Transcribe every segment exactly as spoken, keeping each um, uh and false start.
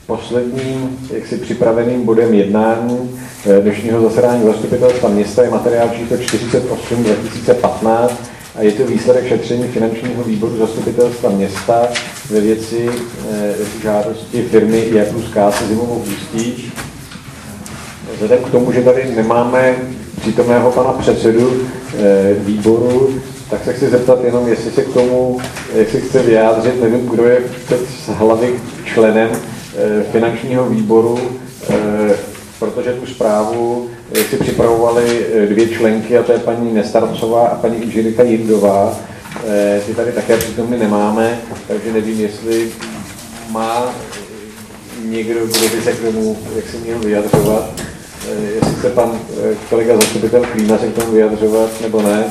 posledním jaksi připraveným bodem jednání dnešního zasedání zastupitelstva města je materiál číslo čtyřicet osm dva tisíce patnáct a je to výsledek šetření finančního výboru zastupitelstva města ve věci e, žádosti firmy J plus K se Zimovou Ústí. Vzhledem k tomu, že tady nemáme přítomného pana předsedu e, výboru, tak se chci zeptat jenom, jestli se k tomu, jestli chce vyjádřit, nevím, kdo je teď z hlavy členem e, finančního výboru, e, protože tu zprávu si připravovaly dvě členky, a to je paní Nestarcová a paní Inžirika Jindová. E, ty tady také přítomny nemáme, takže nevím, jestli má někdo, kdo by se k tomu, jak se měl vyjadřovat. E, jestli se pan kolega zastupitel Klíma se k tomu vyjadřovat, nebo ne.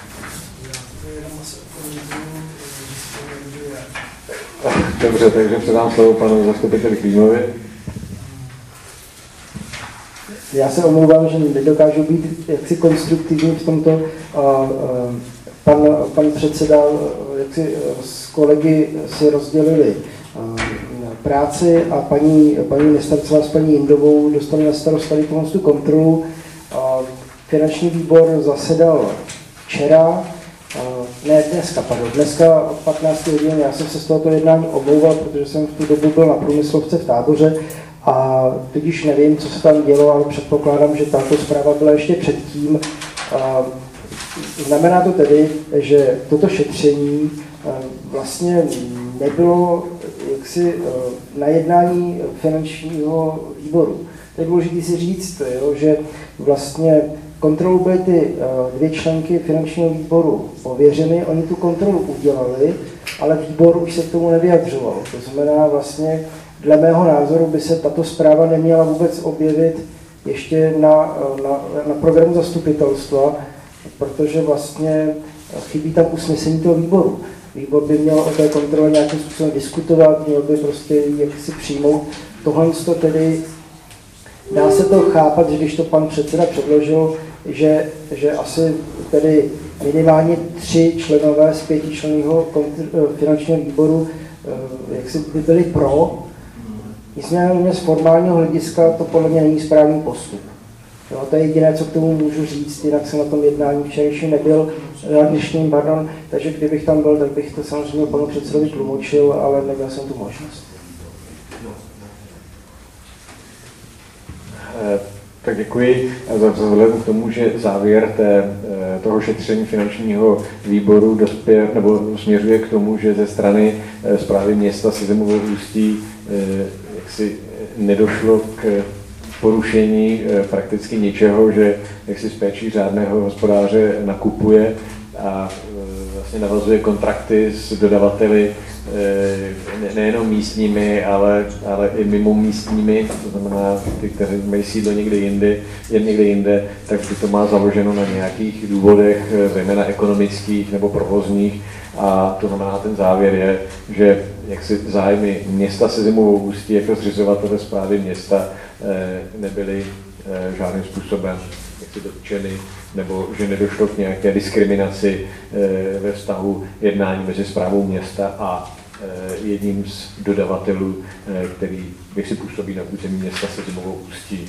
Dobře, takže předám slovo panu zastupiteli Klímovi. Já se omlouvám, že nedokážu být jaksi konstruktivní v tomto. Pan, pan předseda jaksi s kolegy si rozdělili práci a paní, paní Nestarcová s paní Jindovou dostali na starost tady tu kontrolu. Finanční výbor zasedal včera, ne dneska, pardon, dneska od patnácti hodin. Já jsem se z tohoto jednání omlouval, protože jsem v tu dobu byl na průmyslovce v Táboře. A tudíž nevím, co se tam dělo, ale předpokládám, že tato zpráva byla ještě předtím. Znamená to tedy, že toto šetření vlastně nebylo jaksi na jednání finančního výboru. To je důležité si říct, jo, že vlastně kontrolu byly ty dvě členky finančního výboru pověřeny, oni tu kontrolu udělali, ale výbor už se k tomu nevyjadřoval. To znamená vlastně, dle mého názoru by se tato zpráva neměla vůbec objevit ještě na, na, na programu zastupitelstva, protože vlastně chybí tam usnesení toho výboru. Výbor by měl o té kontrole nějakým způsobem diskutovat, měl by prostě jak si přijmout. Tohle to tedy, dá se to chápat, že když to pan předseda předložil, že, že asi tedy minimálně tři členové z pětičlenného finančního výboru jak si by byli pro. Nicméně z formálního hlediska to podle mě není správný postup. Jo, to je jediné, co k tomu můžu říct, jinak jsem na tom jednání včerejší nebyl, na dnešním, pardon, takže kdybych tam byl, tak bych to samozřejmě panu předsedovi tlumočil, ale neměl jsem tu možnost. Tak děkuji. Vzhledem k tomu, že závěr té, toho šetření finančního výboru dospěl, nebo směřuje k tomu, že ze strany správy města se Zimovou Ústí jaksi nedošlo k porušení prakticky ničeho, že jaksi s péčí řádného hospodáře nakupuje a vlastně navazuje kontrakty s dodavateli nejenom místními, ale, ale i mimo místními, to znamená ty, kteří mají sídlo někde jinde, jen někde jinde, tak to má založeno na nějakých důvodech, zejména ekonomických nebo provozních, a to znamená, ten závěr je, že jaksi zájmy města se Zimovou Ústí jako zřizovatele správy města nebyly žádným způsobem jaksi dotčeny, nebo že nedošlo k nějaké diskriminaci ve vztahu jednání mezi správou města a jedním z dodavatelů, který jaksi působí na území města se Zimovou Ústí.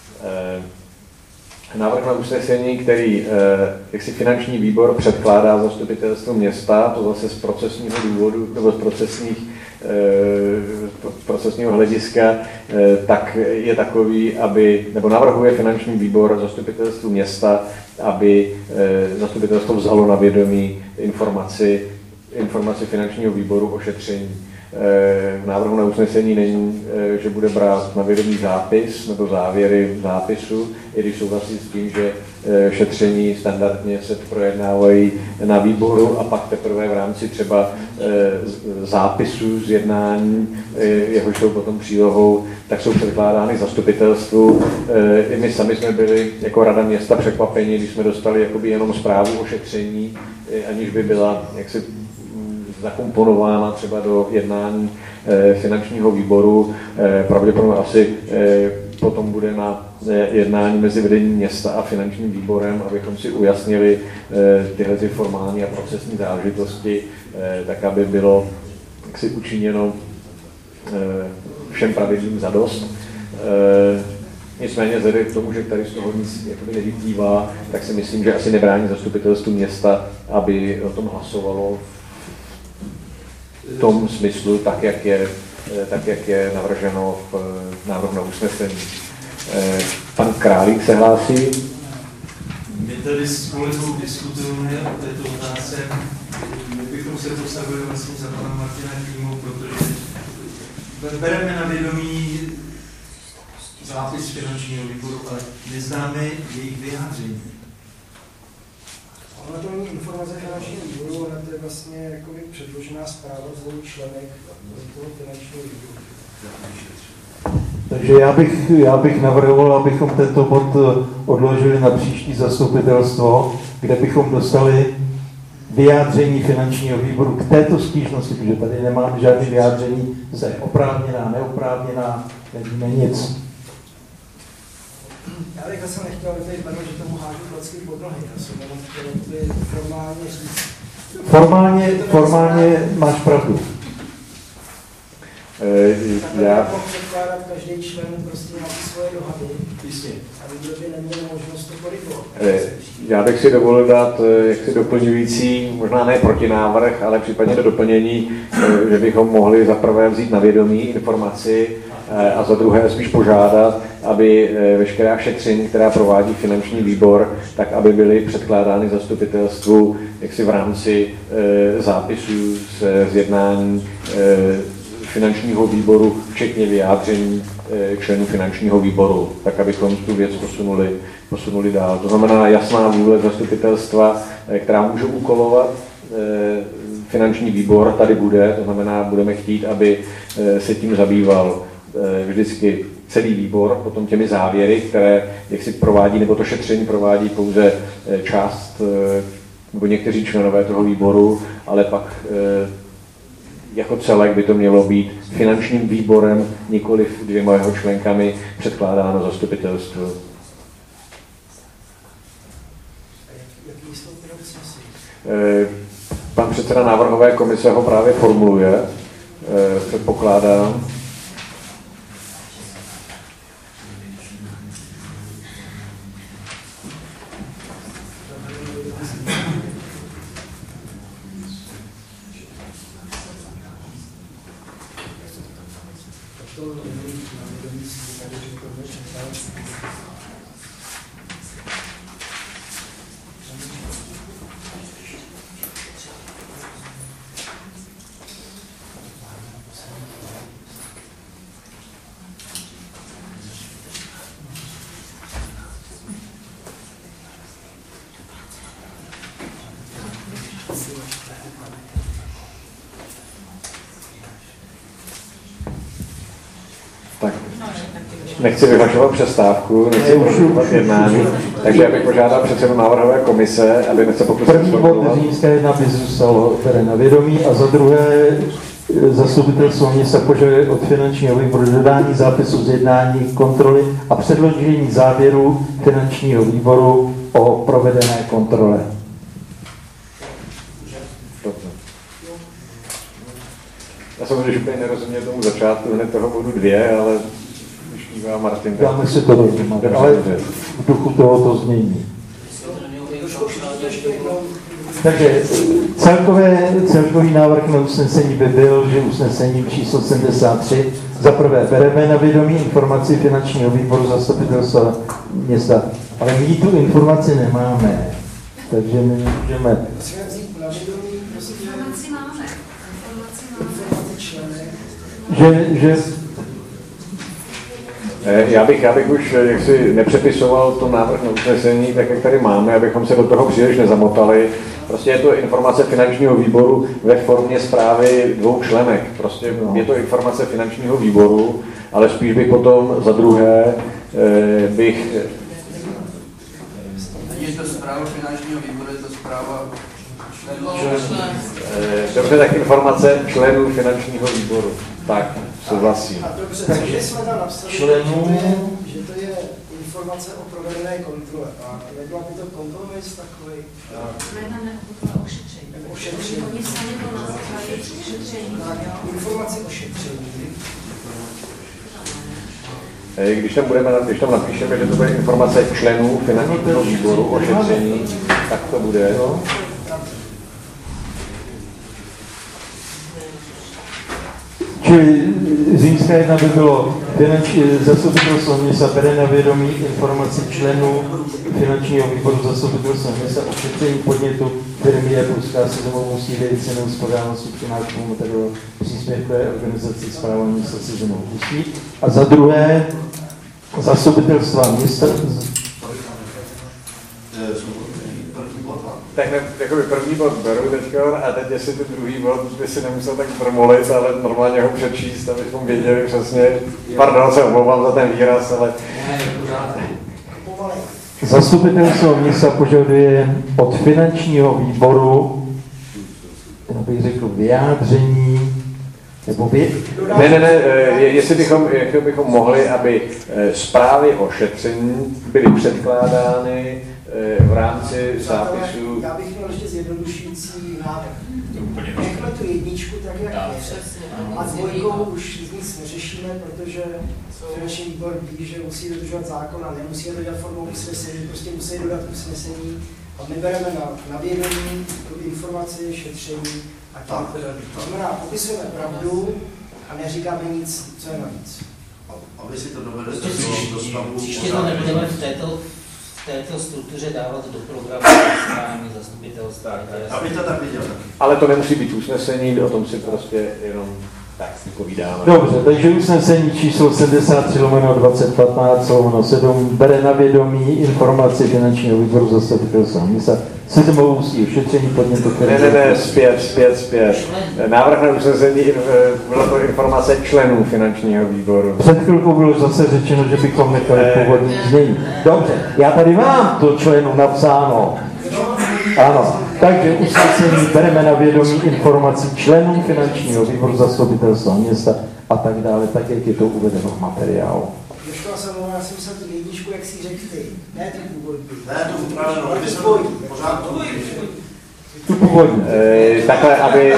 Návrh na usnesení, který jaksi finanční výbor předkládá zastupitelstvu města, to zase z procesního důvodu, nebo z procesních, procesního hlediska, tak je takový, aby, nebo navrhuje finanční výbor zastupitelstvu města, aby zastupitelstvo vzalo na vědomí informaci, informaci finančního výboru o šetření. V návrhu na usnesení není, že bude brát na vědomí zápis nebo závěry zápisu, i když souhlasí s tím, že šetření standardně se projednávají na výboru a pak teprve v rámci třeba zápisů z jednání, jehož jsou potom přílohou, tak jsou předkládány zastupitelstvu. I my sami jsme byli jako Rada města překvapeni, když jsme dostali jakoby jenom zprávu o šetření, aniž by byla jaksi zakomponována třeba do jednání e, finančního výboru. E, pravděpodobně asi e, potom bude na e, jednání mezi vedením města a finančním výborem, abychom si ujasnili e, tyhle ty formální a procesní záležitosti, e, tak aby bylo jaksi učiněno e, všem pravidlům zadost. Nicméně vzhledem k tomu, že tady z toho nic jakoby nevyplývá, tak si myslím, že asi nebrání zastupitelstvu města, aby o tom hlasovalo v tom smyslu, tak jak je, tak, jak je navrženo v návrhu na usnesení. Pan Králík se hlásí. My tady s kolegou diskutujeme o této otázce, my bychom se postavili vlastně za pana Martina Klímu, protože bereme na vědomí zápis finančního výboru, ale neznáme jejich vyjádření. Ale to není informace finančního výboru, ale to je vlastně jakoby předložená zpráva z dvou členek toho finančního výboru. Takže já bych, já bych navrhoval, abychom tento bod odložili na příští zastupitelstvo, kde bychom dostali vyjádření finančního výboru k této stížnosti, protože tady nemáme žádné vyjádření, se oprávněná, neoprávněná, nevíme nic. Já bych asi nechtěl, aby tady padlo, že tomu hážu klacky pod nohy. Já jsem jenom chtěl formálně říct. Formálně, formálně máš pravdu. Takhle já mohl předkládat každý člen prostě na svoje dohady. Jistě. A nikdo by neměl možnost to korigovat. Já bych si dovolil dát jaksi doplňující, možná ne protinávrh, ale případně do doplnění, že bychom mohli za prvé vzít na vědomí informaci a za druhé spíš požádat, aby veškerá šetření, která provádí finanční výbor, tak aby byly předkládány zastupitelstvu jaksi v rámci zápisů z jednání finančního výboru, včetně vyjádření členů finančního výboru, tak abychom tu věc posunuli, posunuli dál. To znamená jasná vůle zastupitelstva, která může úkolovat finanční výbor, tady bude, to znamená, budeme chtít, aby se tím zabýval vždycky celý výbor, potom těmi závěry, které jak si provádí, nebo to šetření provádí pouze část, nebo někteří členové toho výboru, ale pak jako celek by to mělo být finančním výborem, nikoli dvěma jeho členkami, předkládáno zastupitelstvu. Pan předseda návrhové komise ho právě formuluje, předpokládám. Tak, nechci vyhlašovat přestávku, nechci vyhlašovat jednání, takže já bych požádal předsedu návrhové komise, aby se pokusil První bod Římská jedna by zůstalo bere na vědomí a za druhé zastupitelstvo města požaduje od finančního výboru dodání zápisu z jednání, kontroly a předložení závěru finančního výboru o provedené kontrole. Já jsem když úplně nerozuměl tomu začátku hned toho bodu dvě, ale když mívá Martin... Dáme si to dohromady, ale v duchu tohoto znění. Takže celkové, celkový návrh na usnesení by byl, že usnesení číslo sedmdesát tři za prvé bereme na vědomí informaci finančního výboru zastupitelstva města, ale my tu informaci nemáme, takže my můžeme... Že, že... Já bych, já bych už jaksi nepřepisoval to návrh na usnesení, tak jak tady máme, abychom se do toho příliš nezamotali. Prostě je to informace finančního výboru ve formě zprávy dvou členek. Prostě je to informace finančního výboru, ale spíš bych potom za druhé bych... Je to zpráva finančního výboru, je to zpráva členů. Dobře, tak informace členů finančního výboru. Tak, souhlasím. A dobře, co jsme tam napsali, členů... že to je informace o provedené kontrole. A nebyla by to kontrolní takový? Ne, tam nebyla ošetření. Ošetření. Oni sami to nazvali ošetření. Informace o šetření. Když tam, budeme, když tam napíšeme, že to bude informace členů finančního výboru o šetření, tak to bude. Čili římská jedna by bylo finanční zastupitelstvo města bere na vědomí informaci členů finančního výboru zastupitelstva města o šetření podnětu firmy je Pruská seznamovou musí věci nehospodárnosti při nákupu materiálu příspěvkové organizaci správa města seznamovou musí. A za druhé zastupitelstva města. Tak ne, jakoby první bod beru teďka a teď jestli ten druhý bod by si nemusel tak promolit, ale normálně ho přečíst, abychom věděli přesně, pardon, se omlouvám za ten výraz, ale... Zastupitelstvo města požaduje od finančního výboru, já bych řekl, vyjádření, nebo vy... Ne, ne, ne, jestli bychom, jestli bychom mohli, aby zprávy o šetření byly předkládány v rámci zápisu. Já bych měl ještě zjednodušující návrh. Nechme tu jedničku tak, jak je. A s dvojkou už nic neřešíme, protože finanční výbor ví, že musí dodržovat zákon a nemusí to dělat formou usnesení, prostě musí dodat usnesení. A my bereme na, na vědomí tu informaci, šetření a tak. To znamená, popisujeme pravdu a neříkáme nic, co je navíc. Aby si to dovedli do stavu. Příště to nebudeme v této v této struktuře dávat do programu zasedání zastupitelstva. Aby to tak viděl. Ale to nemusí být usnesení, o tom si prostě jenom tak povídáme. Dobře, takže usnesení číslo sedmdesát tři lomeno dvacet patnáct lomeno sedm bere na vědomí informaci finančního výboru zastupitelstva města seznamovou ústí šetření podnětu. Ne, ne, ne, zpět, zpět, zpět. Návrh na usnesení byla to informace členů finančního výboru. Před chvilkou bylo zase řečeno, že bychom nechali původní znění. Dobře, já tady mám to členů napsáno. Ano, takže usnesení bereme na vědomí informací členů finančního výboru zastupitelstva města a tak dále, tak jak je to uvedeno v materiálu. Ještě jsem mluvil, já jsem myslel tu jedničku, jak si řekl ty, ne ty původní. Ne, tu upravenou, ale aby tu se původní. pořád to Tu původní. E, takhle, aby,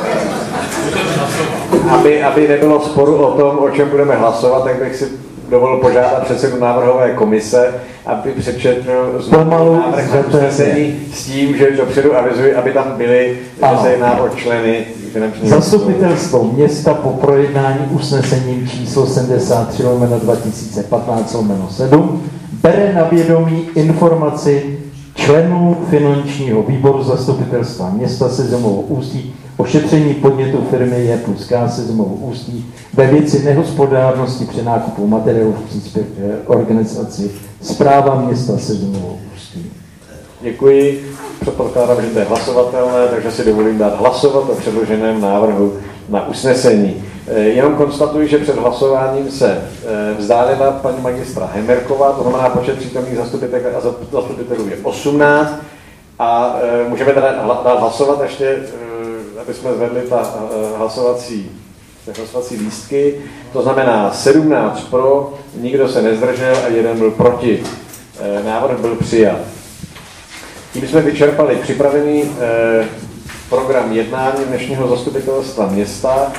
aby, aby nebylo sporu o tom, o čem budeme hlasovat, tak bych si dovolil požádat předsedu návrhové komise, aby přečetl znovu návrh usnesení s tím, že dopředu avizuji, aby tam byly, že se jedná o členy finančního. Zastupitelstvo města po projednání usnesením číslo sedmdesát tři lomeno dva tisíce patnáct lomeno sedm bere na vědomí informaci členů finančního výboru zastupitelstva města Sezemovo Ústí o šetření podnětu firmy J plus K Sezemovo Ústí ve věci nehospodárnosti při nákupu materiálů v příspěvkové organizaci správa města Sezemovo Ústí. Děkuji. Předpokládám, že to je hlasovatelné, takže si dovolím dát hlasovat o předloženém návrhu na usnesení. Jenom konstatuji, že před hlasováním se vzdálila paní magistra Hemerková, to znamená počet přítomných zastupitelů je osmnáct a můžeme teda dát hlasovat ještě, aby jsme zvedli ta hlasovací, hlasovací lístky. To znamená sedmnáct pro, nikdo se nezdržel a jeden byl proti. Návrh byl přijat. Tím jsme vyčerpali připravený eh, program jednání dnešního zastupitelstva města